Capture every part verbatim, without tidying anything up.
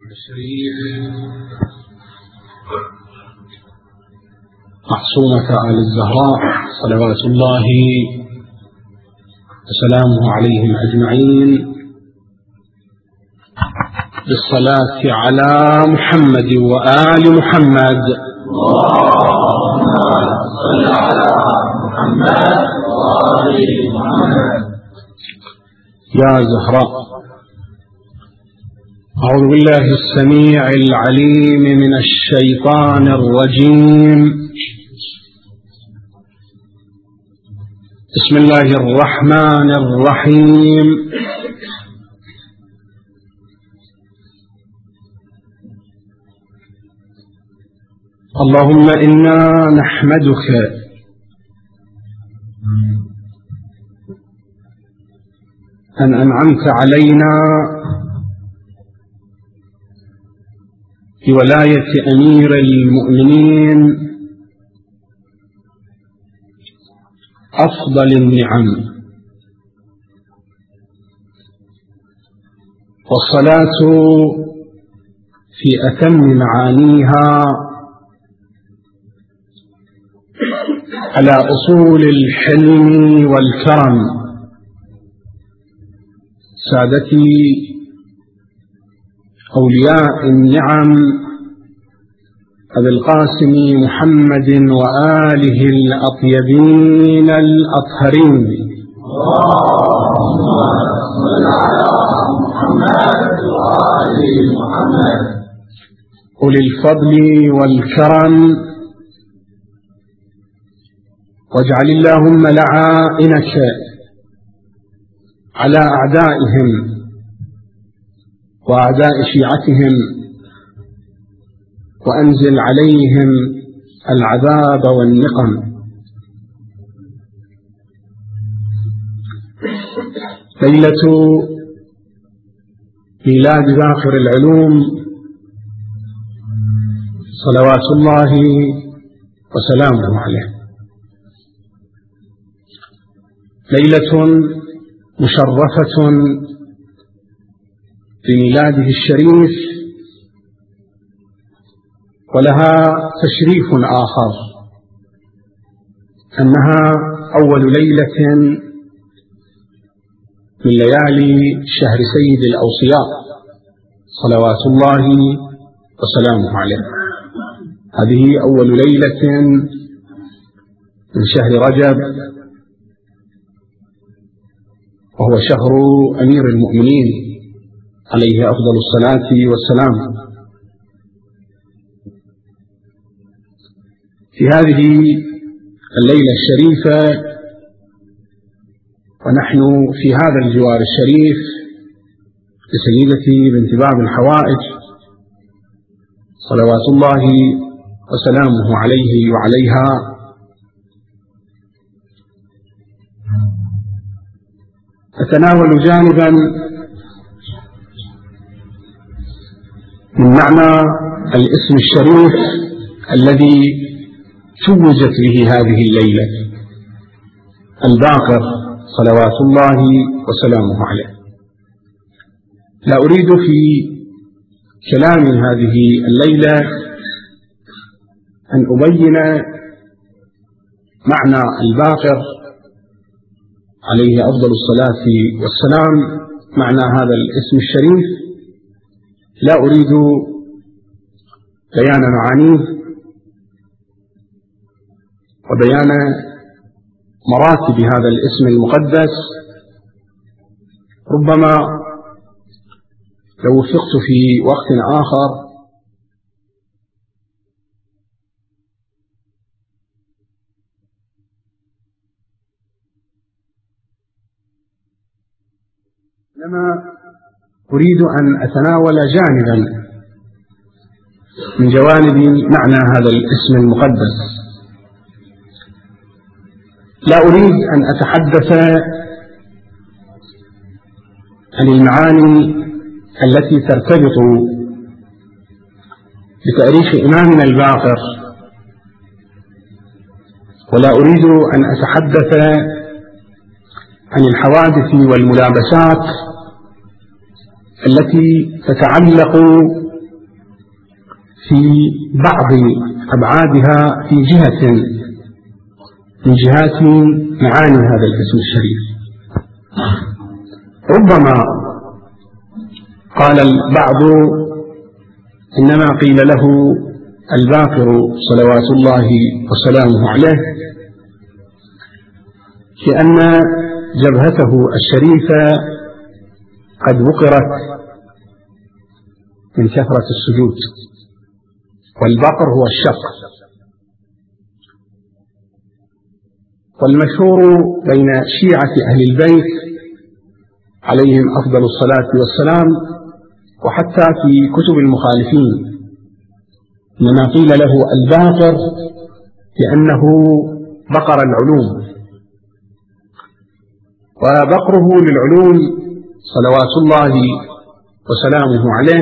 الشريف معصومة آل الزهراء صلوات الله وسلامه عليهم أجمعين، بالصلاة على محمد وآل محمد. اللهم صل على محمد وآل محمد. يا زهراء، أعوذ بالله السميع العليم من الشيطان الرجيم. بسم الله الرحمن الرحيم. اللهم إنا نحمدك أن أنعمت علينا بولاية أمير المؤمنين أفضل النعم، والصلاة في أتم معانيها على أصول الحلم والكرم سادتي أولياء النعم أبي القاسم محمد وآله الأطيبين الأطهرين. اللهم صل على محمد وآل محمد. أولي الفضل والكرم، واجعل اللهم لعائنك على أعدائهم وأعداء شيعتهم، وأنزل عليهم العذاب والنقم. ليلة ميلاد باقر العلوم صلوات الله وسلامه عليه، ليلة مشرفة بميلاده الشريف، ولها تشريف آخر، أنها أول ليلة من ليالي شهر سيد الأوصياء صلوات الله وسلامه عليه. هذه أول ليلة من شهر رجب، وهو شهر أمير المؤمنين عليه أفضل الصلاة والسلام. في هذه الليلة الشريفة ونحن في هذا الجوار الشريف لسيدتي بنت باب الحوائج صلوات الله وسلامه عليه وعليها، أتناول جانبا من معنى الاسم الشريف الذي توجت به هذه الليلة، الباقر صلوات الله وسلامه عليه. لا أريد في كلام هذه الليلة أن أبين معنى الباقر عليه أفضل الصلاة والسلام، معنى هذا الاسم الشريف. لا أريد بيان معانيه وبيان مراتب هذا الاسم المقدس. ربما لو وفقت في وقت آخر لما أريد أن أتناول جانبا من جوانب معنى هذا الاسم المقدس. لا أريد أن أتحدث عن المعاني التي ترتبط بتاريخ إمامنا الباقر، ولا أريد أن أتحدث عن الحوادث والملابسات التي تتعلق في بعض أبعادها في جهة من جهات معاني هذا الاسم الشريف. ربما قال البعض إنما قيل له الباقر صلوات الله وسلامه عليه لأن جبهته الشريفة قد بقرت من كثرة السجود، والبقر هو الشق. والمشهور بين شيعة أهل البيت عليهم أفضل الصلاة والسلام وحتى في كتب المخالفين لما قيل له الباقر لأنه بقر العلوم، وبقره للعلوم صلوات الله وسلامه عليه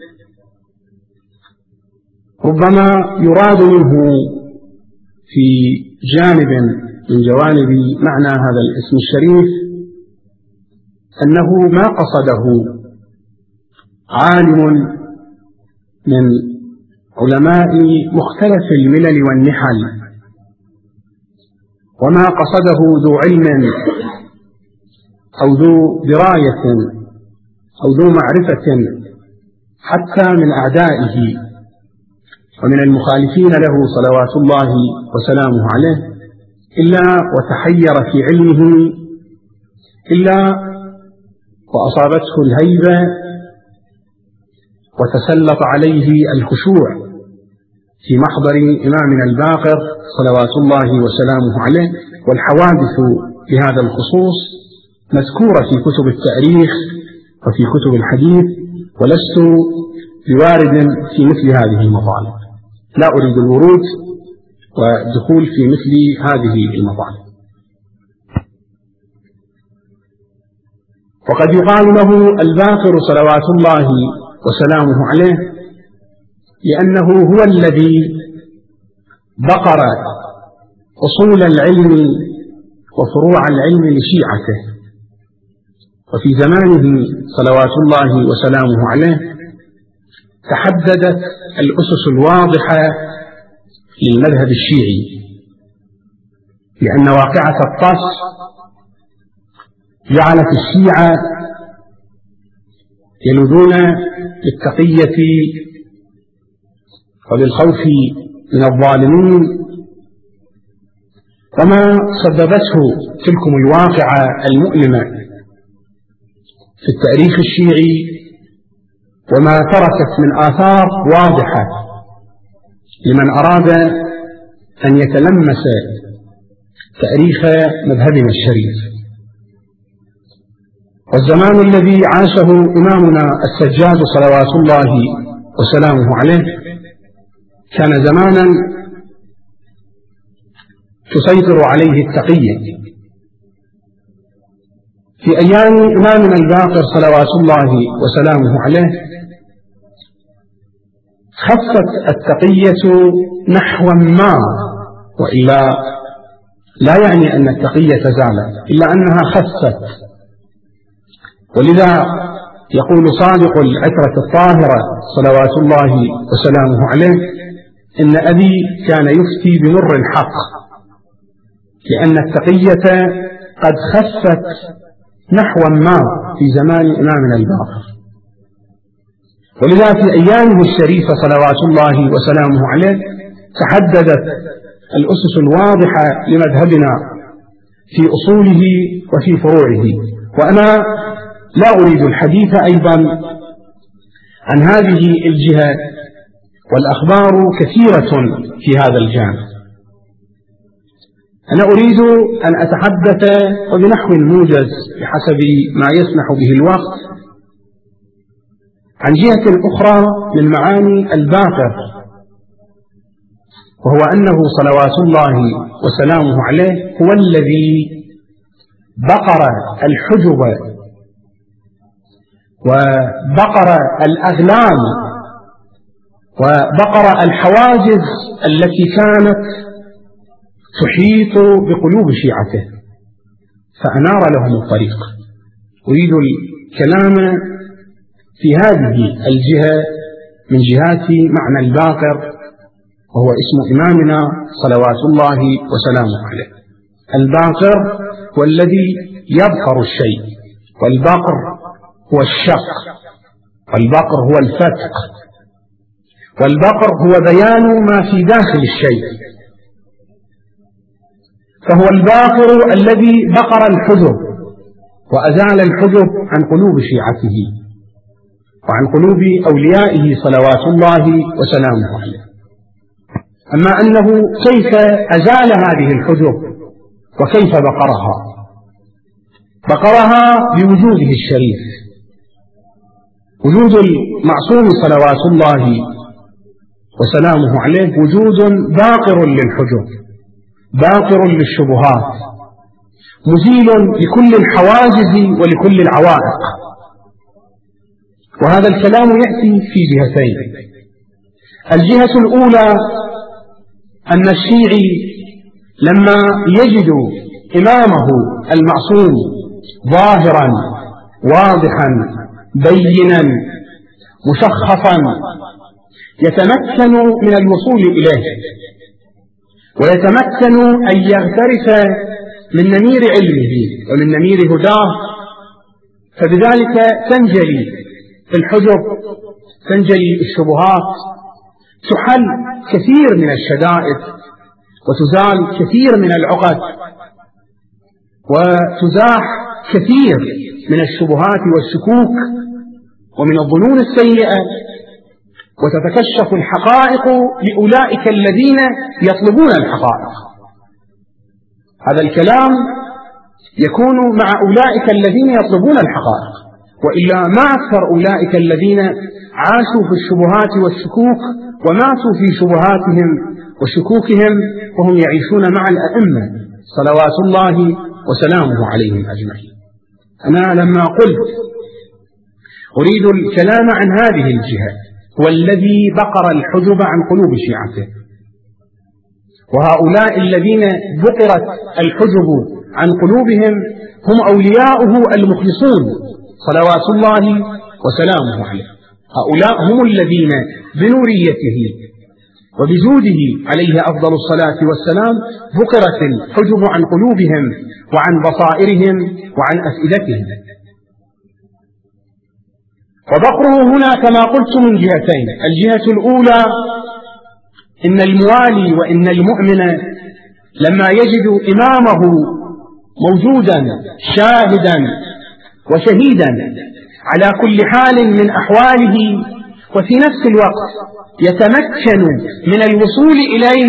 ربما يراد منه في جانب من جوانب معنى هذا الاسم الشريف أنه ما قصده عالم من علماء مختلف الملل والنحل، وما قصده ذو علم أو ذو دراية أو ذو معرفة حتى من أعدائه ومن المخالفين له صلوات الله وسلامه عليه، إلا وتحير في علمه، إلا وأصابته الهيبة وتسلط عليه الخشوع في محضر إمامنا الباقر صلوات الله وسلامه عليه. والحوادث بهذا الخصوص مذكورة في كتب التاريخ وفي كتب الحديث، ولست بوارد في مثل هذه المطالب، لا أريد الورود والدخول في مثل هذه المطالب. وقد يقال له الباقر صلوات الله وسلامه عليه لأنه هو الذي بقر أصول العلم وفروع العلم لشيعته، وفي زمانه صلوات الله وسلامه عليه تحددت الأسس الواضحة للمذهب الشيعي، لأن واقعة الطس جعلت الشيعة يلوذون بالتقية وبالخوف من الظالمين، وما سببته تلكم الواقعة المؤلمة في التاريخ الشيعي وما تركت من آثار واضحة لمن أراد أن يتلمس تاريخ مذهبنا الشريف. والزمان الذي عاشه إمامنا السجاد صلوات الله وسلامه عليه كان زمانا تسيطر عليه التقية. في أيام إمامنا الباقر صلوات الله وسلامه عليه خفت التقية نحوا ما، وإلا لا يعني أن التقية زالت، إلا أنها خفت. ولذا يقول صادق العترة الطاهرة صلوات الله وسلامه عليه إن أبي كان يفتي بمر الحق، لأن التقية قد خفت نحوا ما في زمان إمامنا الباقر. ولذا في أيامه الشريفة صلوات الله وسلامه عليه تحددت الأسس الواضحة لمذهبنا في أصوله وفي فروعه. وأنا لا أريد الحديث أيضا عن هذه الجهة، والأخبار كثيرة في هذا الجانب. أنا أريد أن أتحدث وبنحو موجز بحسب ما يسمح به الوقت عن جهة أخرى من معاني الباقر، وهو أنه صلوات الله وسلامه عليه هو الذي بقر الحجب وبقر الأغلال وبقر الحواجز التي كانت تحيط بقلوب شيعته، فأنار لهم الطريق. أريد الكلام في هذه الجهة من جهات معنى الباقر، وهو اسم إمامنا صلوات الله وسلامه عليه. الباقر هو الذي يبقر الشيء، والبقر هو الشق، والبقر هو الفتق، والبقر هو بيان ما في داخل الشيء. فهو الباقر الذي بقر الحجب وأزال الحجب عن قلوب شيعته وعن قلوب أوليائه صلوات الله وسلامه عليه. أما أنه كيف أزال هذه الحجب وكيف بقرها؟ بقرها بوجوده الشريف. وجود المعصوم صلوات الله وسلامه عليه وجود باقر للحجب، باقر للشبهات، مزيل لكل الحواجز ولكل العوائق. وهذا الكلام يأتي في جهتين. الجهة الأولى أن الشيعي لما يجد إمامه المعصوم ظاهرا واضحا بينا مشخصا يتمكن من الوصول إليه، ويتمكن أن يغترف من نمير علمه ومن نمير هداه، فبذلك تنجلي الحجب، تنجلي الشبهات، تحل كثير من الشدائد، وتزال كثير من العقد، وتزاح كثير من الشبهات والشكوك ومن الظنون السيئة، وتتكشف الحقائق لأولئك الذين يطلبون الحقائق. هذا الكلام يكون مع أولئك الذين يطلبون الحقائق، وإلا ما أكثر أولئك الذين عاشوا في الشبهات والشكوك وماتوا في شبهاتهم وشكوكهم وهم يعيشون مع الأئمة صلوات الله وسلامه عليهم أجمعين. أنا لما قلت أريد الكلام عن هذه الجهة، هو الذي بقر الحجب عن قلوب شيعته، وهؤلاء الذين بقرت الحجب عن قلوبهم هم أولياؤه المخلصون صلوات الله وسلامه عليه. هؤلاء هم الذين بنوريته وبجوده عليه أفضل الصلاة والسلام بقرت الحجب عن قلوبهم وعن بصائرهم وعن أفئدتهم. وبقره هنا كما قلت من جهتين. الجهة الأولى إن الموالي وإن المؤمن لما يجد إمامه موجودا شاهدا وشهيدا على كل حال من أحواله، وفي نفس الوقت يتمكن من الوصول إليه،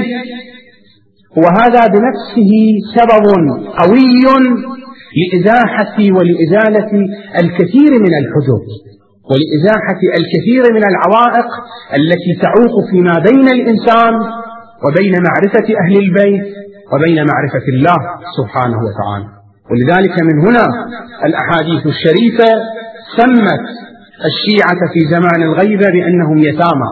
وهذا بنفسه سبب قوي لإزاحة ولإزالة الكثير من الحجب ولإزاحة الكثير من العوائق التي تعوق فيما بين الإنسان وبين معرفة أهل البيت وبين معرفة الله سبحانه وتعالى. ولذلك من هنا الأحاديث الشريفة سمت الشيعة في زمان الغيبة بأنهم يتامى،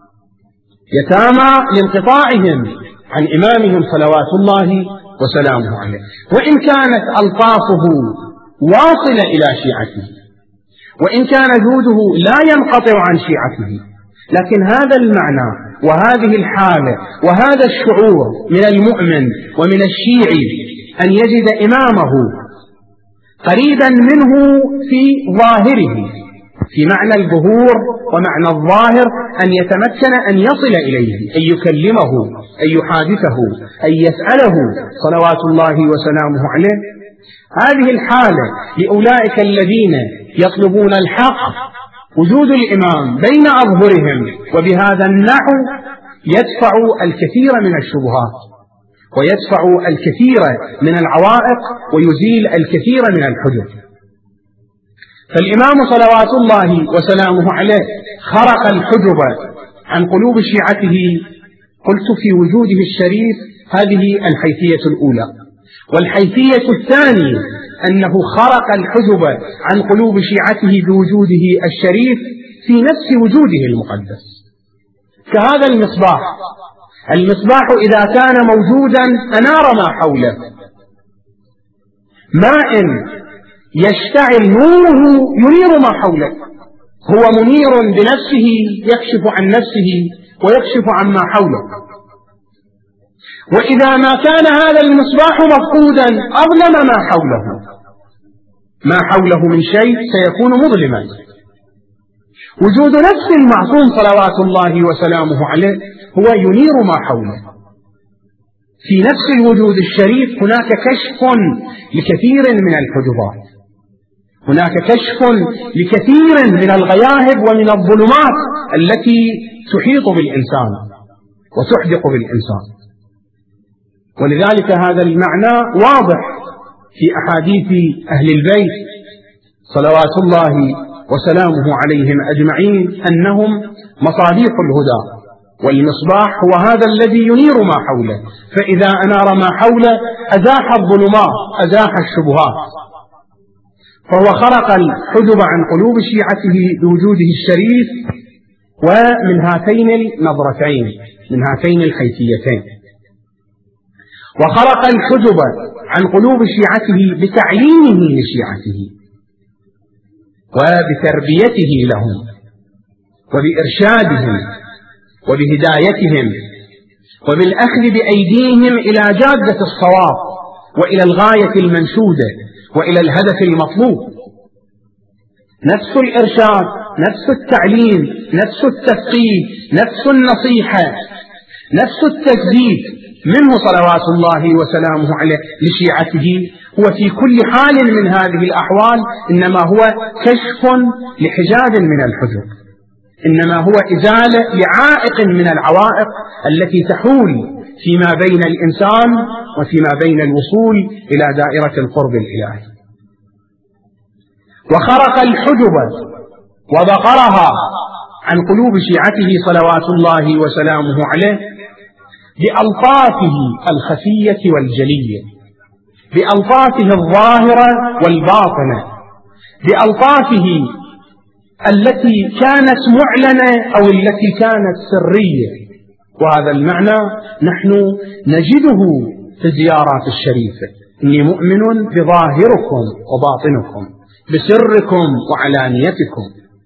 يتامى لانقطاعهم عن إمامهم صلوات الله وسلامه عليه، وإن كانت ألطافه واصلة إلى شيعته، وإن كان جوده لا ينقطع عن شيعته، لكن هذا المعنى وهذه الحالة وهذا الشعور من المؤمن ومن الشيعي أن يجد إمامه قريبا منه في ظاهره، في معنى الظهور ومعنى الظاهر، أن يتمكن أن يصل إليه، أن يكلمه، أن يحادثه، أن يسأله صلوات الله وسلامه عليه. هذه الحالة لأولئك الذين يطلبون الحق وجود الإمام بين أظهرهم، وبهذا النحو يدفع الكثير من الشبهات ويدفع الكثير من العوائق ويزيل الكثير من الحجج. فالإمام صلوات الله وسلامه عليه خرق الحجب عن قلوب شيعته. قلت في وجوده الشريف هذه الحيثية الأولى. والحيثية الثانية أنه خرق الحجب عن قلوب شيعته بوجوده الشريف في نفس وجوده المقدس، كهذا المصباح. المصباح إذا كان موجودا أنار ما حوله، ماء يشتعل نوره ينير ما حوله. هو منير بنفسه يكشف عن نفسه ويكشف عما حوله، وإذا ما كان هذا المصباح مفقودا أظلم ما حوله، ما حوله من شيء سيكون مظلما. وجود نفس المعصوم صلوات الله وسلامه عليه هو ينير ما حوله. في نفس الوجود الشريف هناك كشف لكثير من الحجبات، هناك كشف لكثير من الغياهب ومن الظلمات التي تحيط بالإنسان وتحدق بالإنسان. ولذلك هذا المعنى واضح في أحاديث أهل البيت صلوات الله وسلامه عليهم أجمعين أنهم مصابيح الهدى، والمصباح هو هذا الذي ينير ما حوله، فإذا أنار ما حوله أزاح الظلمات أزاح الشبهات. فهو خرق الحجب عن قلوب شيعته بوجوده الشريف ومن هاتين النظرتين، من هاتين الحيثيتين. وخرق الحجب عن قلوب شيعته بتعليمه لشيعته وبتربيته لهم وبإرشادهم وبهدايتهم وبالأخذ بأيديهم إلى جادة الصواب وإلى الغاية المنشودة وإلى الهدف المطلوب. نفس الإرشاد، نفس التعليم، نفس التفقيه، نفس النصيحة، نفس التجديد منه صلوات الله وسلامه عليه لشيعته هو في كل حال من هذه الأحوال إنما هو كشف لحجاب من الحجب، إنما هو إزالة لعائق من العوائق التي تحول فيما بين الإنسان وفيما بين الوصول إلى دائرة القرب الإلهي. وخرق الحجب وبقرها عن قلوب شيعته صلوات الله وسلامه عليه بألطافه الخفية والجلية، بألطافه الظاهرة والباطنة، بألطافه التي كانت معلنة أو التي كانت سرية. وهذا المعنى نحن نجده في الزيارات الشريفة: إني مؤمن بظاهركم وباطنكم، بسركم وعلانيتكم.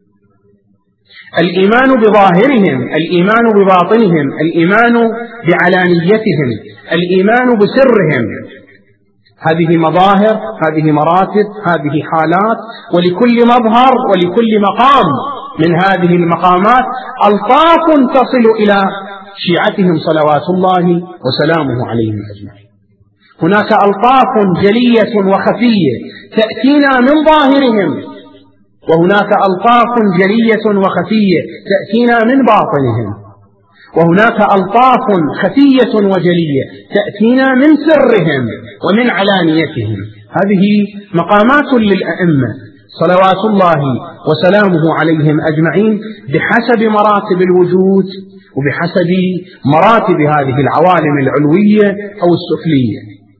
الإيمان بظاهرهم، الإيمان بباطنهم، الإيمان بعلانيتهم، الإيمان بسرهم، هذه مظاهر، هذه مراتب، هذه حالات، ولكل مظهر ولكل مقام من هذه المقامات ألطاف تصل إلى شيعتهم صلوات الله وسلامه عليهم أجمعين. هناك ألطاف جلية وخفية تأتينا من ظاهرهم، وهناك ألطاف جلية وخفية تأتينا من باطنهم، وهناك ألطاف خفية وجلية تأتينا من سرهم ومن علانيتهم. هذه مقامات للأئمة صلوات الله وسلامه عليهم أجمعين بحسب مراتب الوجود وبحسب مراتب هذه العوالم العلوية أو السفلية.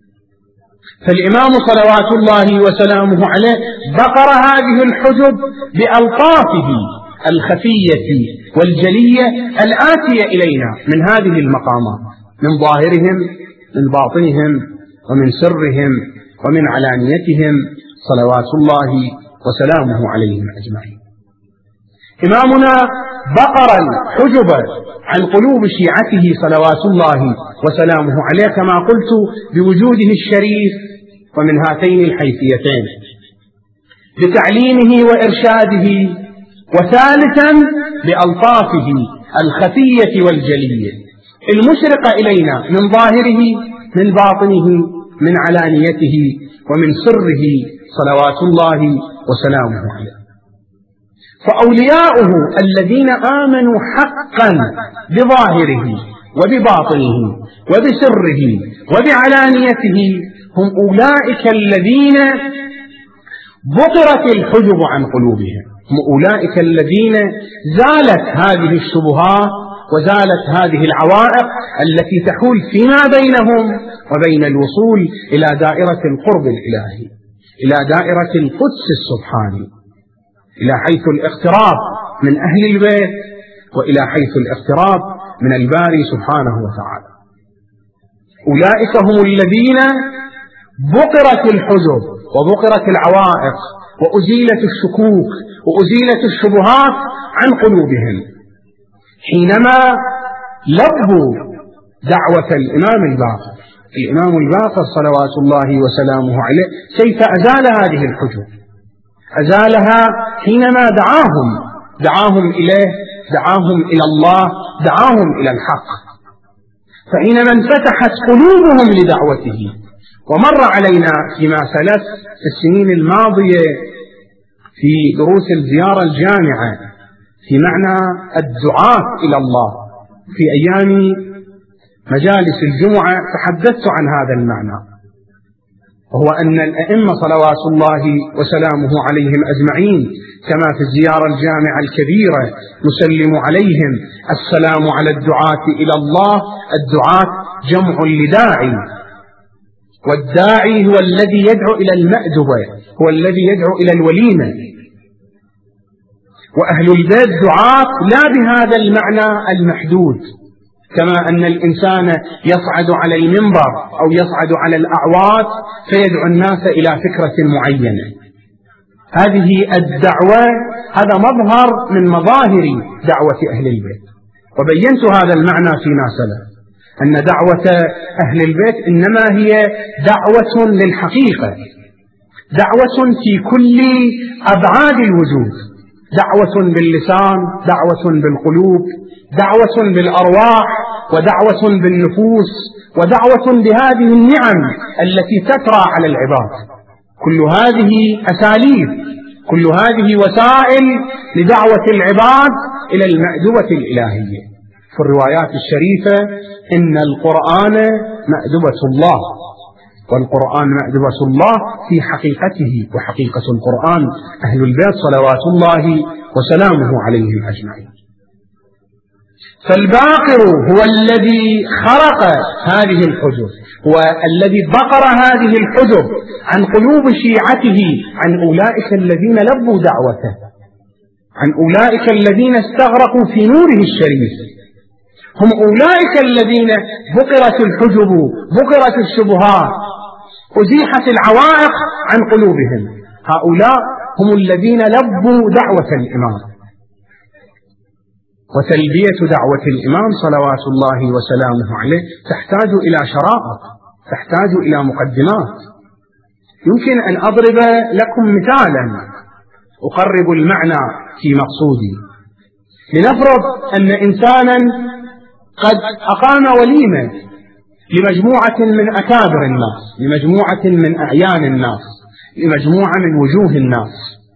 فالإمام صلوات الله وسلامه عليه بقر هذه الحجب بألطافه الخفية والجلية الآتية إلينا من هذه المقامات، من ظاهرهم، من باطنهم، ومن سرهم، ومن علانيتهم صلوات الله وسلامه عليهم أجمعين. إمامنا بقر الحجب عن قلوب شيعته صلوات الله وسلامه عليه كما قلت بوجوده الشريف ومن هاتين الحيثيتين: بتعليمه وإرشاده، وثالثا بألطافه الخفية والجلية المشرقة إلينا من ظاهره، من باطنه، من علانيته، ومن سره صلوات الله وسلامه عليه. فأولياؤه الذين آمنوا حقا بظاهره وبباطنه وبسره وبعلانيته هم أولئك الذين بطرت الحجب عن قلوبهم، هم أولئك الذين زالت هذه الشبهات وزالت هذه العوائق التي تحول فيما بينهم وبين الوصول إلى دائرة القرب الإلهي، إلى دائرة القدس السبحاني، إلى حيث الاقتراب من أهل البيت وإلى حيث الاقتراب من الباري سبحانه وتعالى. أولئك هم الذين بقرت الحجب وبقرت العوائق وأزيلت الشكوك وأزيلت الشبهات عن قلوبهم حينما لبوا دعوة الإمام الباقر. الإمام الباقر صلوات الله وسلامه عليه كيف أزال هذه الحجب؟ أزالها حينما دعاهم دعاهم إليه، دعاهم إلى الله، دعاهم إلى الحق. فحينما انفتحت قلوبهم لدعوته، ومر علينا فيما سلف في السنين الماضية في دروس الزيارة الجامعة في معنى الدعاة إلى الله، في أيام مجالس الجمعة تحدثت عن هذا المعنى، وهو أن الأئمة صلوات الله وسلامه عليهم أجمعين كما في الزيارة الجامعة الكبيرة نسلم عليهم السلام على الدعاة إلى الله. الدعاة جمع لداعي، والداعي هو الذي يدعو إلى المأدبة، هو الذي يدعو إلى الوليمة. وأهل البيت دعاة لا بهذا المعنى المحدود، كما أن الإنسان يصعد على المنبر أو يصعد على الأعواد فيدعو الناس إلى فكرة معينة. هذه الدعوة هذا مظهر من مظاهر دعوة أهل البيت، وبينت هذا المعنى فيما سلف، أن دعوة أهل البيت إنما هي دعوة للحقيقة، دعوة في كل أبعاد الوجود، دعوة باللسان، دعوة بالقلوب، دعوة بالأرواح، ودعوة بالنفوس، ودعوة بهذه النعم التي تترى على العباد. كل هذه أساليب، كل هذه وسائل لدعوة العباد إلى المأدبة الإلهية. في الروايات الشريفة إن القرآن مأدبة الله، والقرآن مأدبة الله في حقيقته، وحقيقة القرآن أهل البيت صلوات الله وسلامه عليهم أجمعين. فالباقر هو الذي خرق هذه الحجب، هو الذي بقر هذه الحجب عن قلوب شيعته، عن أولئك الذين لبوا دعوته، عن أولئك الذين استغرقوا في نوره الشريف. هم أولئك الذين بقرت الحجب، بقرت الشبهات، أزيحت العوائق عن قلوبهم. هؤلاء هم الذين لبوا دعوة الإمام. وتلبية دعوة الإمام صلوات الله وسلامه عليه تحتاج إلى شرائط، تحتاج إلى مقدمات. يمكن أن أضرب لكم مثالا أقرب المعنى في مقصودي. لنفرض أن إنسانا قد أقام وليمة لمجموعة من أكابر الناس، لمجموعة من أعيان الناس، لمجموعة من وجوه الناس،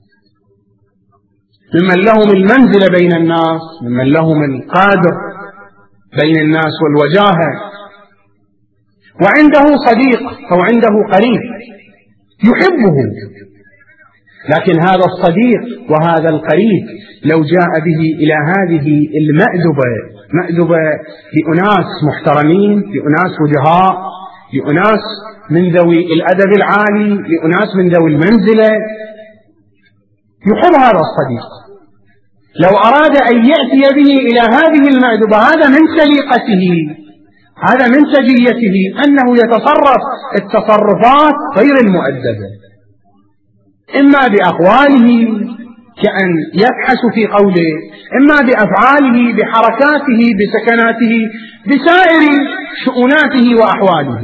ممن لهم المنزلة بين الناس، ممن لهم القادر بين الناس والوجاهة، وعنده صديق أو عنده قريب يحبه، لكن هذا الصديق وهذا القريب لو جاء به إلى هذه المأدبة، مأدبة لأناس محترمين، لأناس وجهاء، لأناس من ذوي الأدب العالي، لأناس من ذوي المنزلة، يحب هذا الصديق، لو أراد أن يأتي به إلى هذه المأدبة هذا من سليقته، هذا من سجيته، أنه يتصرف التصرفات غير المؤدبة، إما بأقواله كأن يبحث في قوله، إما بأفعاله، بحركاته، بسكناته، بسائر شؤوناته وأحواله.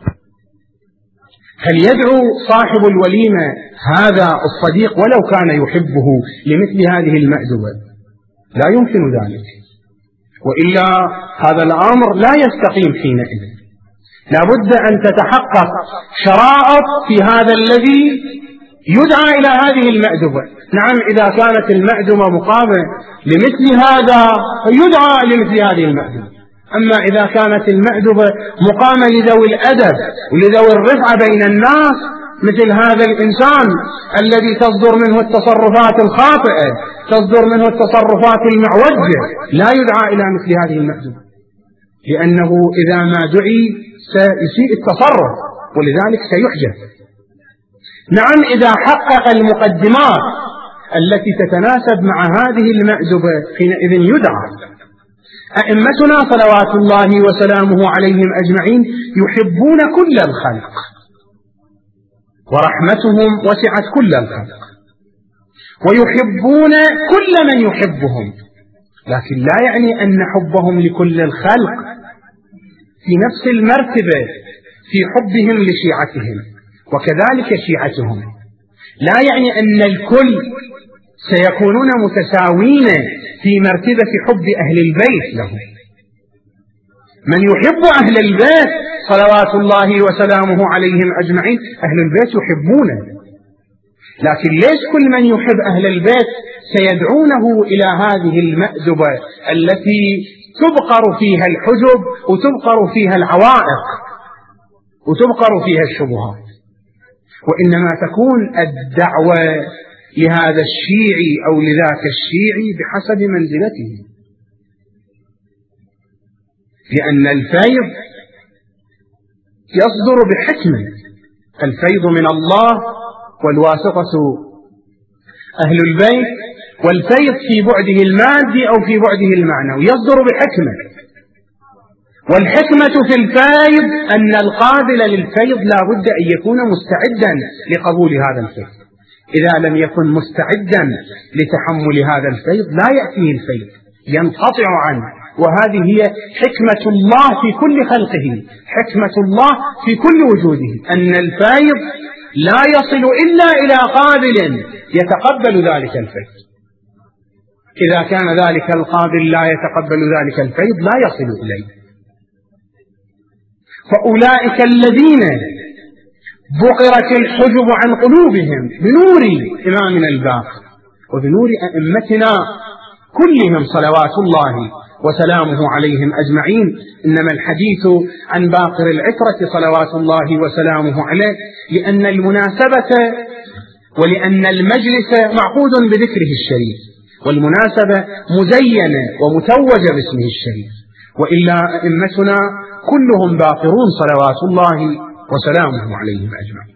هل يدعو صاحب الوليمة هذا الصديق ولو كان يحبه لمثل هذه المأدبة؟ لا يمكن ذلك، وإلا هذا الأمر لا يستقيم حينئذ. لا بد أن تتحقق شرائط في هذا الذي يدعى إلى هذه المأدبة. نعم، إذا كانت المأدبة مقامة لمثل هذا يدعى لمثل هذه المأدبة، أما إذا كانت المأدبة مقامة لذوي الأدب ولذوي الرفعة بين الناس، مثل هذا الإنسان الذي تصدر منه التصرفات الخاطئة، تصدر منه التصرفات المعوجة، لا يدعى إلى مثل هذه المأدبة، لأنه إذا ما دعي سيسيء التصرف ولذلك سيحجب. نعم، إذا حقق المقدمات التي تتناسب مع هذه المأدبة حينئذ يدعى. أئمتنا صلوات الله وسلامه عليهم أجمعين يحبون كل الخلق، ورحمتهم وسعت كل الخلق، ويحبون كل من يحبهم، لكن لا يعني أن حبهم لكل الخلق في نفس المرتبة في حبهم لشيعتهم، وكذلك شيعتهم. لا يعني أن الكل سيكونون متساوين في مرتبة حب أهل البيت لهم. من يحب أهل البيت صلوات الله وسلامه عليهم أجمعين أهل البيت يحبونه، لكن ليش كل من يحب أهل البيت سيدعونه إلى هذه المأدبة التي تبقر فيها الحجب وتبقر فيها العوائق وتبقر فيها الشبهات، وإنما تكون الدعوة لهذا الشيعي أو لذاك الشيعي بحسب منزلته، لأن الفيض يصدر بحكمة. الفيض من الله والواسطة أهل البيت، والفيض في بعده المادي أو في بعده المعنوي يصدر بحكمة. والحكمة في الفيض أن القابل للفيض لا بد أن يكون مستعدا لقبول هذا الفيض. إذا لم يكن مستعدا لتحمل هذا الفيض لا يأتيه الفيض، ينقطع عنه. وهذه هي حكمة الله في كل خلقه، حكمة الله في كل وجوده، أن الفيض لا يصل إلا إلى قابل يتقبل ذلك الفيض. إذا كان ذلك القابل لا يتقبل ذلك الفيض لا يصل إليه. فأولئك الذين بقرت الحجب عن قلوبهم بنور إمامنا الباقر وبنور أئمتنا كلهم صلوات الله وسلامه عليهم أجمعين. إنما الحديث عن باقر العترة صلوات الله وسلامه عليه لأن المناسبة ولأن المجلس معقود بذكره الشريف، والمناسبة مزينة ومتوجة باسمه الشريف، وإلا أئمتنا كلهم باقرون صلوات الله وسلامه عليهم أجمعين.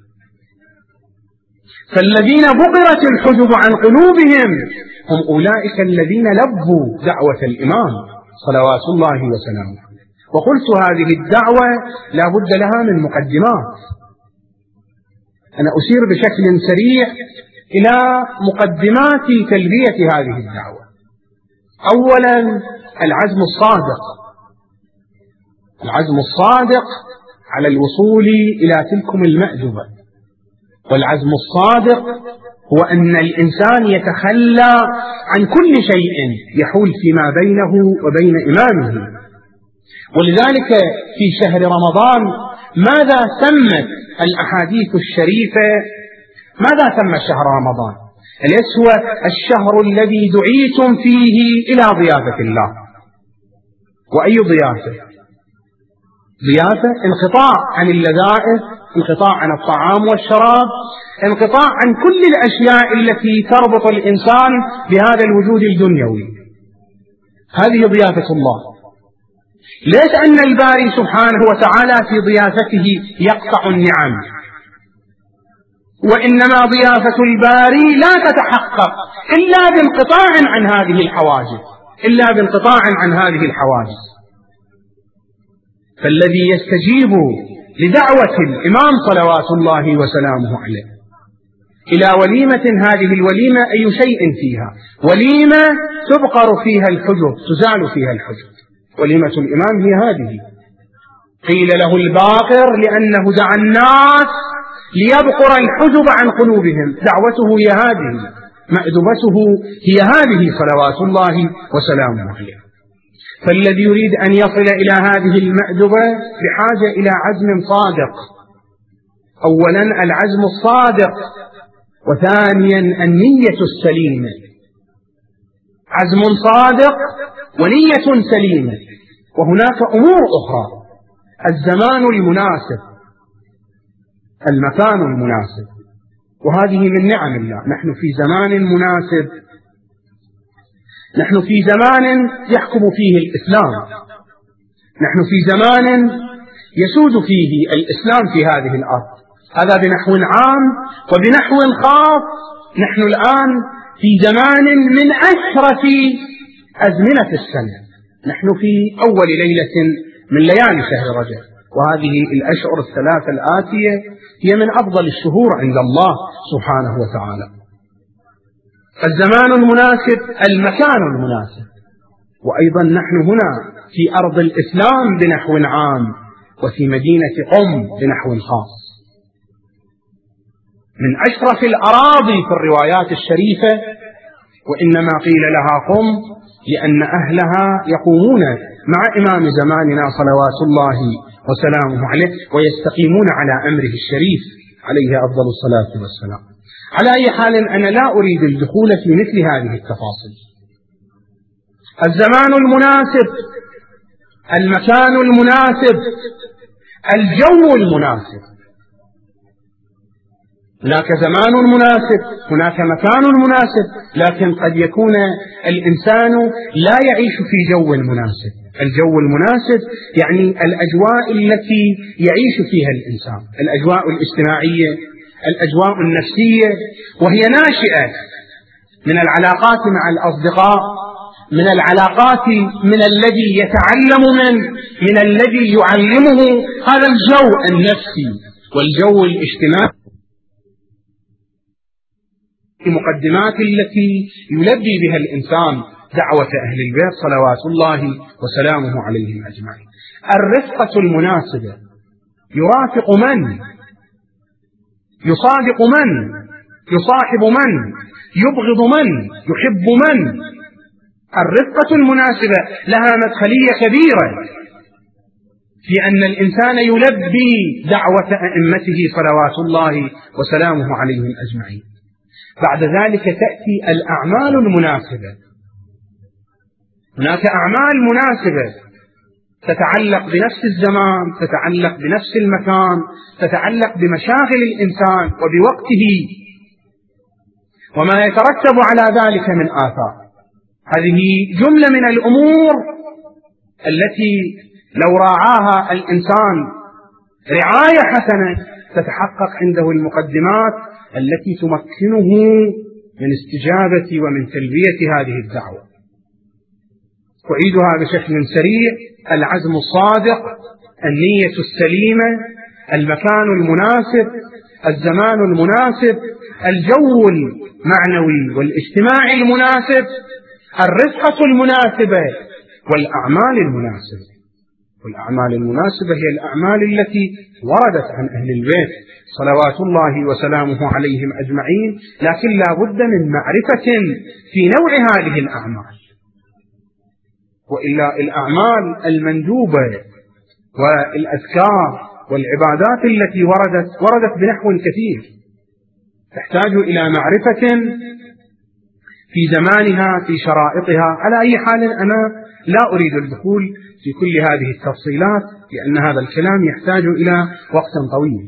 فالذين بقرت الحجب عن قلوبهم هم أولئك الذين لبوا دعوة الإمام صلوات الله وسلامه. وقلت هذه الدعوة لا بد لها من مقدمات. أنا أشير بشكل سريع إلى مقدمات تلبية هذه الدعوة. أولا العزم الصادق، العزم الصادق على الوصول إلى تلكم المأدبة. والعزم الصادق هو أن الإنسان يتخلى عن كل شيء يحول فيما بينه وبين إمامه. ولذلك في شهر رمضان ماذا سمت الأحاديث الشريفة؟ ماذا سمى شهر رمضان؟ أليس هو الشهر الذي دعيتم فيه إلى ضيافة الله؟ وأي ضيافة؟ ضيافة انقطاع عن اللذائذ، انقطاع عن الطعام والشراب، انقطاع عن كل الأشياء التي تربط الإنسان بهذا الوجود الدنيوي. هذه ضيافة الله. ليس أن الباري سبحانه وتعالى في ضيافته يقطع النعم، وإنما ضيافة الباري لا تتحقق إلا بانقطاع عن هذه الحواجز، إلا بانقطاع عن هذه الحواجز. فالذي يستجيب لدعوة الإمام صلوات الله وسلامه عليه إلى وليمة، هذه الوليمة أي شيء فيها؟ وليمة تبقر فيها الحجب، تزال فيها الحجب. وليمة الإمام هي هذه. قيل له الباقر لأنه دعا الناس ليبقر الحجب عن قلوبهم. دعوته هي هذه، مأدبته هي هذه صلوات الله وسلامه عليه. فالذي يريد أن يصل إلى هذه المأدبة بحاجة إلى عزم صادق. أولا العزم الصادق، وثانيا النية السليمة. عزم صادق ونية سليمة. وهناك أمور أخرى: الزمان المناسب، المكان المناسب، وهذه من نعم الله. نحن في زمان مناسب، نحن في زمان يحكم فيه الإسلام، نحن في زمان يسود فيه الإسلام في هذه الأرض. هذا بنحو عام. وبنحو خاص نحن الآن في زمان من أشرف أزمنة السنة. نحن في أول ليلة من ليالي شهر رجب، وهذه الأشهر الثلاثة الآتية هي من أفضل الشهور عند الله سبحانه وتعالى. الزمان المناسب، المكان المناسب. وأيضا نحن هنا في أرض الإسلام بنحو عام، وفي مدينة قم بنحو خاص. من أشرف الأراضي في الروايات الشريفة، وإنما قيل لها قم لأن أهلها يقومون مع إمام زماننا صلوات الله وسلامه عليه ويستقيمون على أمره الشريف عليه أفضل الصلاة والسلام. على أي حال أنا لا أريد الدخول في مثل هذه التفاصيل. الزمان المناسب، المكان المناسب، الجو المناسب. هناك زمان مناسب، هناك مكان مناسب، لكن قد يكون الإنسان لا يعيش في جو مناسب. الجو المناسب يعني الأجواء التي يعيش فيها الإنسان، الأجواء الاجتماعية، الأجواء النفسية، وهي ناشئة من العلاقات مع الأصدقاء، من العلاقات من الذي يتعلم منه، من الذي يعلمه. هذا الجو النفسي والجو الاجتماعي، المقدمات التي يلبي بها الإنسان دعوة أهل البيت صلوات الله وسلامه عليهم أجمعين. الرفقة المناسبة، يرافق من، يصادق من، يصاحب من، يبغض من، يحب من. الرفقة المناسبة لها مدخلية كبيرة في أن الإنسان يلبي دعوة أئمته صلوات الله وسلامه عليهم أجمعين. بعد ذلك تأتي الأعمال المناسبة. هناك أعمال مناسبة تتعلق بنفس الزمان، تتعلق بنفس المكان، تتعلق بمشاغل الإنسان وبوقته وما يترتب على ذلك من آثار. هذه جملة من الأمور التي لو راعاها الإنسان رعاية حسنة تتحقق عنده المقدمات التي تمكنه من استجابة ومن تلبية هذه الدعوة. أعيدها بشكل سريع: العزم الصادق، النية السليمة، المكان المناسب، الزمان المناسب، الجو المعنوي والاجتماعي المناسب، الرفقة المناسبة، والأعمال المناسبة. والأعمال المناسبة هي الأعمال التي وردت عن أهل البيت صلوات الله وسلامه عليهم أجمعين، لكن لا بد من معرفة في نوع هذه الأعمال، وإلا الأعمال المندوبة والأذكار والعبادات التي وردت وردت بنحو كثير، تحتاج إلى معرفة في زمانها، في شرائطها. على أي حال أنا لا أريد الدخول في كل هذه التفصيلات لأن هذا الكلام يحتاج إلى وقت طويل.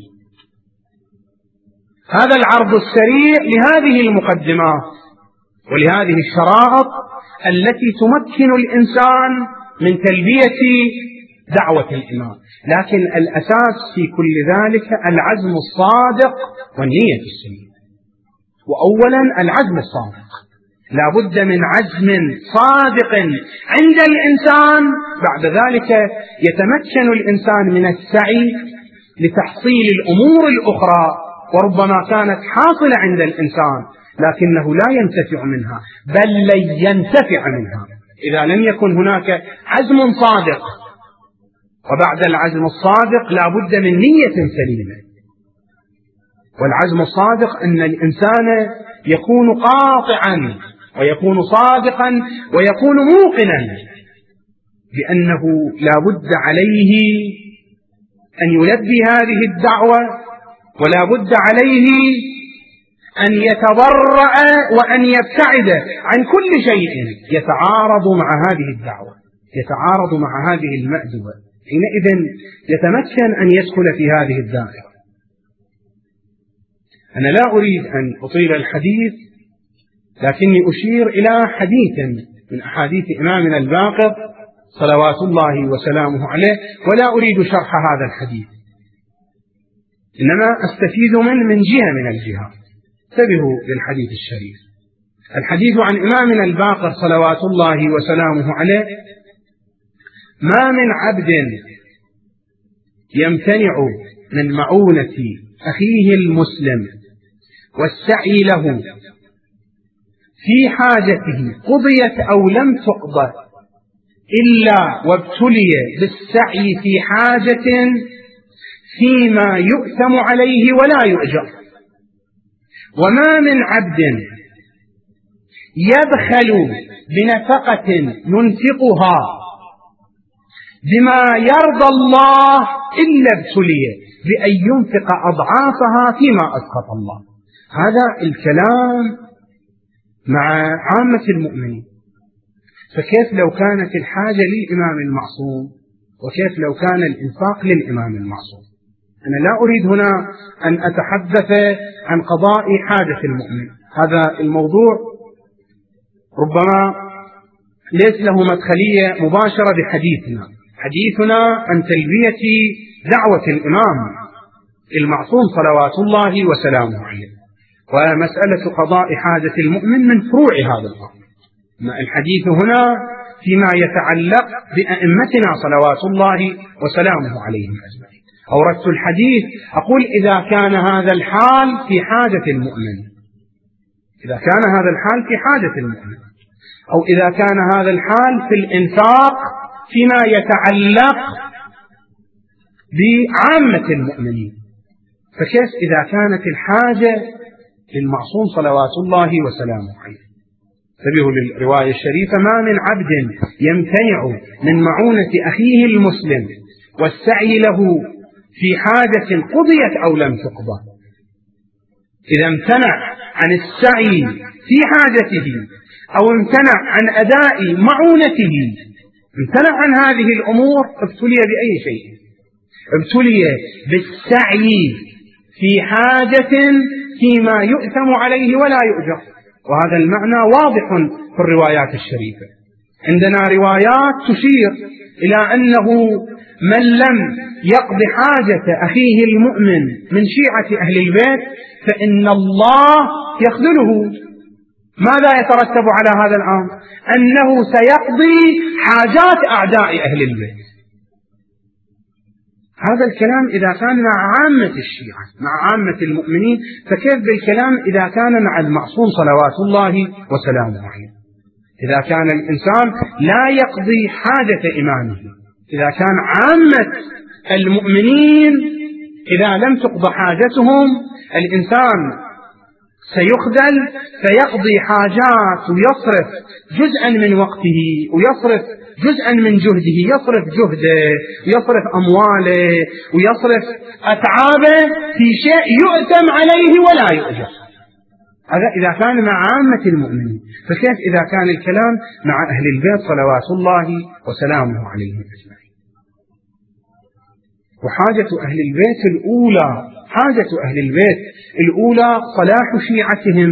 هذا العرض السريع لهذه المقدمات ولهذه الشرائط التي تمكن الإنسان من تلبية دعوة الإمام، لكن الأساس في كل ذلك العزم الصادق والنية السليمة. وأولا العزم الصادق، لا بد من عزم صادق عند الإنسان، بعد ذلك يتمكن الإنسان من السعي لتحصيل الأمور الأخرى وربما كانت حاصلة عند الإنسان لكنه لا ينتفع منها، بل لن ينتفع منها إذا لم يكن هناك عزم صادق. وبعد العزم الصادق لا بد من نية سليمة. والعزم الصادق أن الإنسان يكون قاطعا ويكون صادقا ويكون موقنا بأنه لا بد عليه أن يلبي هذه الدعوة، ولا بد عليه أن يتبرأ وأن يبتعد عن كل شيء يتعارض مع هذه الدعوة، يتعارض مع هذه المأدبة. حينئذ يتمكن أن يدخل في هذه الدائرة. أنا لا أريد أن أطيل الحديث، لكني أشير إلى حديث من أحاديث إمامنا الباقر صلوات الله وسلامه عليه، ولا أريد شرح هذا الحديث، إنما أستفيد منه من جهة من الجهات. انتبهوا للحديث الشريف. الحديث عن إمامنا الباقر صلوات الله وسلامه عليه: ما من عبد يمتنع من معونة أخيه المسلم والسعي له في حاجته قضيت أو لم تقضى إلا وابتلي بالسعي في حاجة فيما يؤثم عليه ولا يؤجر. وما من عبد يبخل بنفقة ينفقها بما يرضى الله إلا ابتلي بأن ينفق أضعافها فيما أسخط الله. هذا الكلام مع عامة المؤمنين. فكيف لو كانت الحاجة للإمام المعصوم، وكيف لو كان الإنفاق للإمام المعصوم؟ أنا لا أريد هنا أن أتحدث عن قضاء حاجة المؤمن، هذا الموضوع ربما ليس له مدخلية مباشرة بحديثنا. حديثنا عن تلبية دعوة الإمام المعصوم صلوات الله وسلامه عليه، ومسألة قضاء حاجة المؤمن من فروع هذا الأمر. الحديث هنا فيما يتعلق بأئمتنا صلوات الله وسلامه عليهم أجمعين. أوردت الحديث أقول إذا كان هذا الحال في حاجة المؤمن، إذا كان هذا الحال في حاجة المؤمن، أو إذا كان هذا الحال في الإنفاق فيما يتعلق بعامة المؤمنين، فكيف إذا كانت الحاجة للمعصوم صلوات الله وسلامه عليه؟ انتبهوا للرواية الشريفة: ما من عبد يمتنع من معونة أخيه المسلم والسعي له في حاجة قضيت أو لم تقضى. إذا امتنع عن السعي في حاجته أو امتنع عن أداء معونته، امتنع عن هذه الأمور، ابتلي بأي شيء، ابتلي بالسعي في حاجة فيما يؤثم عليه ولا يؤجر. وهذا المعنى واضح في الروايات الشريفة. عندنا روايات تشير إلى أنه من لم يقض حاجة أخيه المؤمن من شيعة أهل البيت فإن الله يخذله. ماذا يترتب على هذا الأمر؟ أنه سيقضي حاجات أعداء أهل البيت. هذا الكلام إذا كان مع عامة الشيعة، مع عامة المؤمنين، فكيف بالكلام إذا كان مع المعصوم صلوات الله وسلامه عليه؟ إذا كان الإنسان لا يقضي حاجة إمامه، إذا كان عامة المؤمنين إذا لم تقضى حاجتهم الإنسان سيخذل فيقضي حاجات ويصرف جزءا من وقته ويصرف جزءا من جهده، يصرف جهده ويصرف أمواله ويصرف أتعابه في شيء يؤتم عليه ولا يؤجر. هذا إذا كان مع عامة المؤمنين، فكيف إذا كان الكلام مع أهل البيت صلوات الله وسلامه عليهم أجمعين؟ وحاجة أهل البيت الأولى، حاجة أهل البيت الأولى صلاح شيعتهم،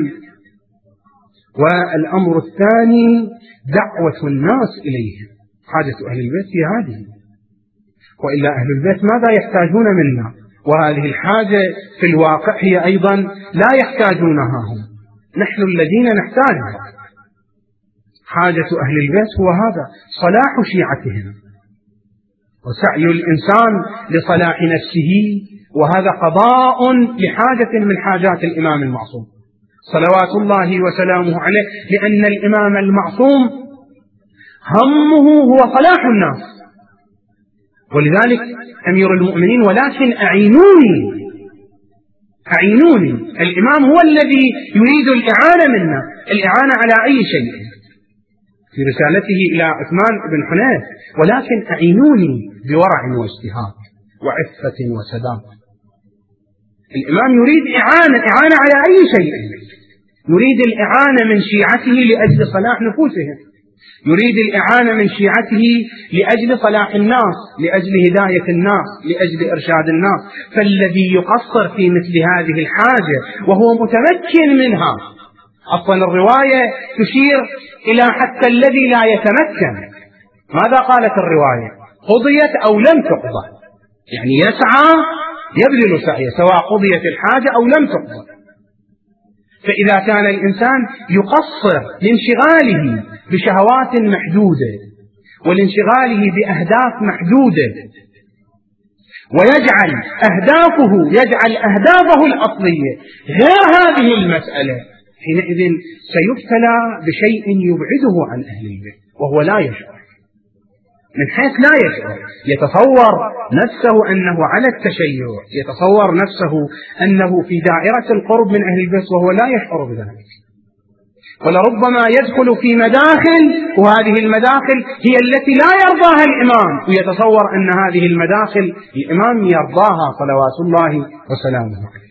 والأمر الثاني دعوة الناس إليهم. حاجة أهل البيت هي هذه، وإلا أهل البيت ماذا يحتاجون منا؟ وهذه الحاجة في الواقع هي أيضا لا يحتاجونها هم، نحن الذين نحتاجها. حاجة أهل البيت هو هذا، صلاح شيعتهم وسعي الإنسان لصلاح نفسه، وهذا قضاء لحاجة من حاجات الإمام المعصوم صلوات الله وسلامه عليه، لأن الإمام المعصوم همه هو صلاح الناس. ولذلك أمير المؤمنين: ولكن أعينوني أعينوني. الإمام هو الذي يريد الإعانة منا، الإعانة على أي شيء، في رسالته إلى عثمان بن حنيف: ولكن أعينوني بورع واجتهاد وعفة وسداد. الإمام يريد إعانة إعانة على أي شيء، يريد الإعانة من شيعته لأجل صلاح نفوسهم، يريد الإعانة من شيعته لأجل صلاح الناس، لأجل هداية الناس، لأجل إرشاد الناس. فالذي يقصر في مثل هذه الحاجة وهو متمكن منها، أصلا الرواية تشير إلى حتى الذي لا يتمكن. ماذا قالت الرواية؟ قضيت أو لم تقضى، يعني يسعى يبذل سعيه سواء قضيت الحاجة أو لم تقضى. فإذا كان الإنسان يقصر لانشغاله بشهوات محدودة ولانشغاله بأهداف محدودة، ويجعل أهدافه يجعل أهدافه الأصلية غير هذه المسألة، حينئذ سيبتلى بشيء يبعده عن أهل البيت وهو لا يشعر، من حيث لا يشعر، يتصور نفسه أنه على التشيع، يتصور نفسه أنه في دائرة القرب من أهل البيت وهو لا يشعر بذلك. ولربما يدخل في مداخل، وهذه المداخل هي التي لا يرضاها الإمام، ويتصور أن هذه المداخل الإمام يرضاها صلوات الله وسلامه عليه.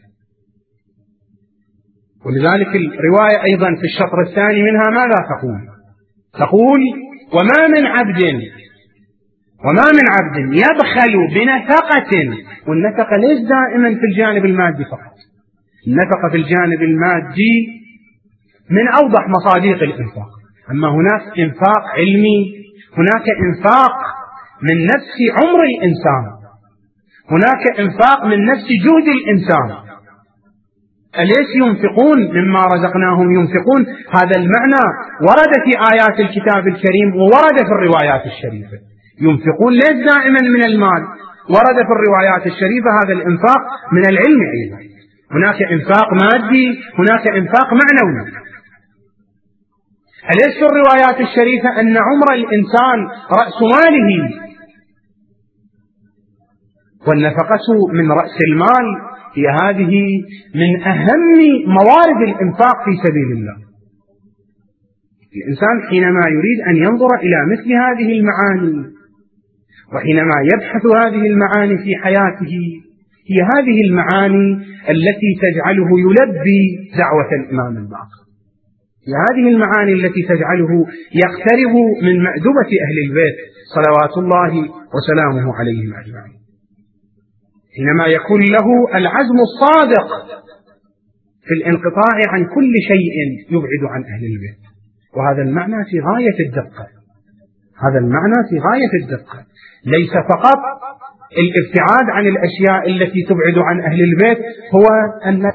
ولذلك الرواية أيضا في الشطر الثاني منها ماذا تقول؟ تقول: وما من عبد وما من عبد يبخل بنفقة. والنفقة ليس دائما في الجانب المادي فقط، النفقة في الجانب المادي من أوضح مصادق الإنفاق، أما هناك إنفاق علمي، هناك إنفاق من نفس عمر الإنسان، هناك إنفاق من نفس جهد الإنسان. أليس ينفقون مما رزقناهم ينفقون؟ هذا المعنى ورد في آيات الكتاب الكريم وورد في الروايات الشريفة. ينفقون ليس دائما من المال، ورد في الروايات الشريفة هذا الإنفاق من العلم أيضا. هناك إنفاق مادي، هناك إنفاق معنوي. أليس في الروايات الشريفة أن عمر الإنسان رأس ماله، والنفقة من رأس المال هي هذه من أهم موارد الإنفاق في سبيل الله. الإنسان حينما يريد أن ينظر إلى مثل هذه المعاني، وحينما يبحث هذه المعاني في حياته، هي هذه المعاني التي تجعله يلبي دعوة الإمام الباقر، هي هذه المعاني التي تجعله يقترب من مأدبة أهل البيت صلوات الله وسلامه عليهم أجمعين، حينما يكون له العزم الصادق في الانقطاع عن كل شيء يبعد عن أهل البيت. وهذا المعنى في غاية الدقة، هذا المعنى في غاية الدقة، ليس فقط الابتعاد عن الأشياء التي تبعد عن أهل البيت، هو أن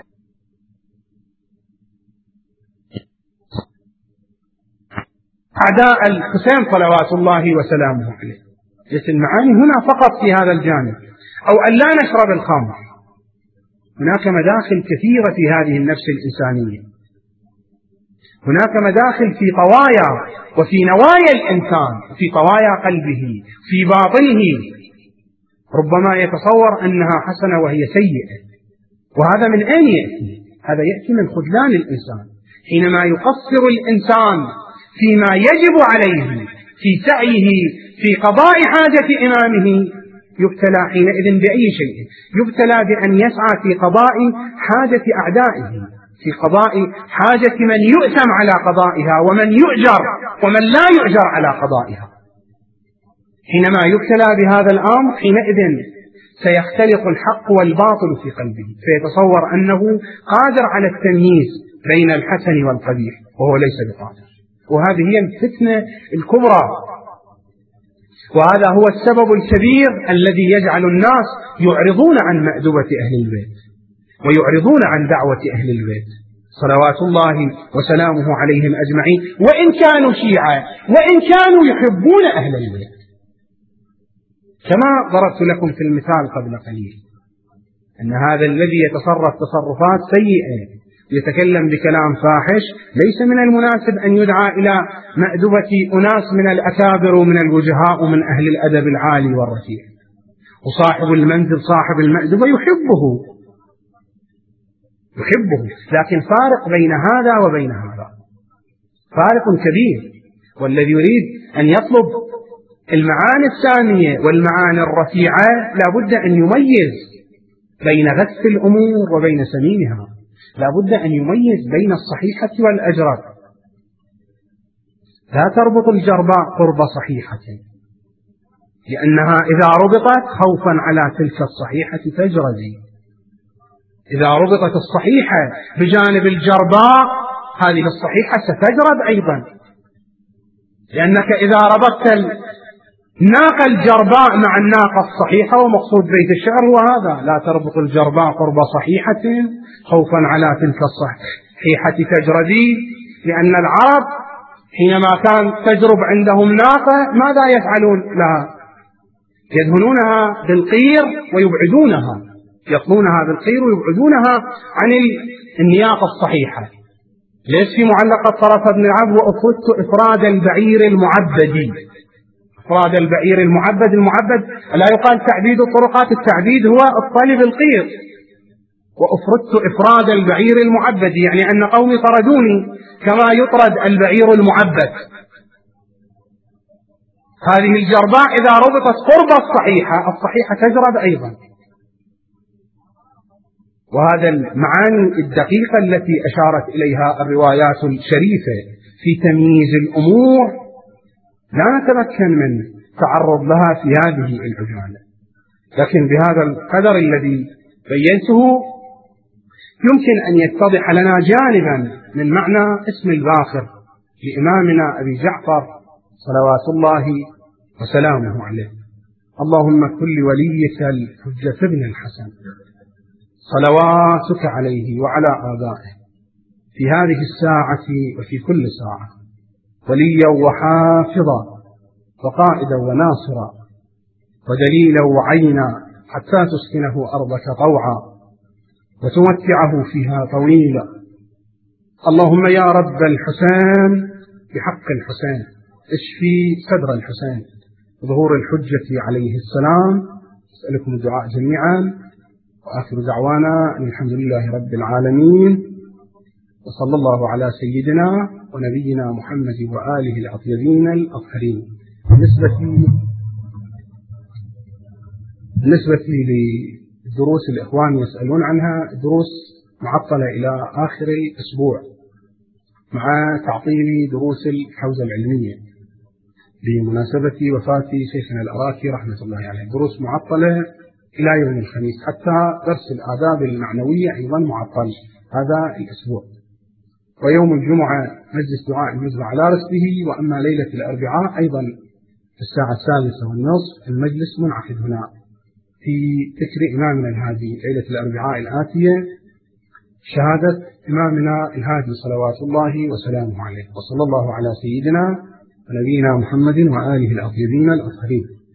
أعداء الحسين صلوات الله وسلامه عليه، ليس المعاني هنا فقط في هذا الجانب، أو أن لا نشرب الخمر. هناك مداخل كثيرة في هذه النفس الإنسانية، هناك مداخل في طوايا وفي نوايا الإنسان، في طوايا قلبه، في باطنه، ربما يتصور أنها حسنة وهي سيئة. وهذا من أين يأتي؟ هذا يأتي من خذلان الإنسان، حينما يقصر الإنسان فيما يجب عليه في سعيه في قضاء حاجة إمامه، يبتلى حينئذ بأي شيء، يبتلى بأن يسعى في قضاء حاجة أعدائه، في قضاء حاجة من يؤثم على قضائها ومن يؤجر ومن لا يؤجر على قضائها. حينما يبتلى بهذا الأمر حينئذ سيختلط الحق والباطل في قلبه، فيتصور أنه قادر على التمييز بين الحسن والقبيح وهو ليس بقادر. وهذه هي الفتنة الكبرى، وهذا هو السبب الكبير الذي يجعل الناس يعرضون عن مأدبة أهل البيت ويعرضون عن دعوة أهل البيت صلوات الله وسلامه عليهم أجمعين، وإن كانوا شيعة وإن كانوا يحبون أهل البيت. كما ضربت لكم في المثال قبل قليل أن هذا الذي يتصرف تصرفات سيئة، يتكلم بكلام فاحش، ليس من المناسب أن يدعى إلى مأدبة أناس من الأكابر ومن الوجهاء ومن أهل الأدب العالي والرفيع. وصاحب المنزل صاحب المأدبة يحبه يحبه لكن فارق بين هذا وبين هذا، فارق كبير. والذي يريد أن يطلب المعاني السامية والمعاني الرفيعة لابد أن يميز بين غث الأمور وبين سمينها، لابد أن يميز بين الصحيحة والأجرب. لا تربط الجرباء قرب صحيحة، لأنها إذا ربطت خوفا على تلك الصحيحة تجرزي. إذا ربطت الصحيحة بجانب الجرباء هذه الصحيحة ستجرد أيضا، لأنك إذا ربطت الناقة الجرباء مع الناقة الصحيحة، ومقصود بيت الشعر هو هذا: لا تربط الجرباء قرب صحيحة خوفا على تلك الصحيحة تجردي. لأن العرب حينما كان تجرب عندهم ناقة ماذا يفعلون لها؟ يدهنونها بالقير ويبعدونها، يطلونها بالقير ويبعدونها عن النياقة الصحيحة. ليش في معلقة طرف ابن العبد وأفردت إفراد البعير المعبد؟ إفراد البعير المعبد، المعبد لا يقال تعبيد الطرقات، التعبيد هو الطلب القير. وأفردت إفراد البعير المعبد يعني أن قومي طردوني كما يطرد البعير المعبد. هذه الجرباء إذا ربطت قرب الصحيحة، الصحيحة تجرب أيضا. وهذا المعاني الدقيقة التي أشارت إليها الروايات الشريفة في تمييز الأمور لا نتمكن من تعرض لها في هذه العجالة، لكن بهذا القدر الذي بينته يمكن أن يتضح لنا جانبا من معنى اسم الباقر لإمامنا أبي جعفر صلوات الله وسلامه عليه. اللهم كن لوليك الحجة ابن الحسن صلواتك عليه وعلى آبائه في هذه الساعة وفي كل ساعة وليا وحافظا وقائدا وناصرا ودليلا وعينا حتى تسكنه أرضك طوعا وتمتعه فيها طويلا. اللهم يا رب الحسين بحق الحسين اشفي صدر الحسين ظهور الحجة عليه السلام. أسألكم الدعاء جميعا، وآخر دعوانا أن الحمد لله رب العالمين، وصلى الله على سيدنا ونبينا محمد وآله الأطيبين الأطهرين. بالنسبة بالنسبة لدروس الإخوان يسألون عنها، دروس معطلة إلى آخر الأسبوع مع تعطيل دروس الحوزة العلمية بمناسبة وفاة شيخنا الأراكي رحمة الله عليه، دروس معطلة إلى يوم الخميس، حتى درس الآداب المعنوية أيضا معطل هذا الأسبوع. ويوم الجمعة مجلس دعاء المجمع على رسله، وأما ليلة الأربعاء أيضا في الساعة السادسة والنصف المجلس منعقد هنا في ذكر إمامنا الهادي ليلة الأربعاء الآتية، شهادة إمامنا الهادي صلوات الله وسلامه عليه. وصلى الله على سيدنا ونبينا محمد وآله الأطيبين الأطهرين.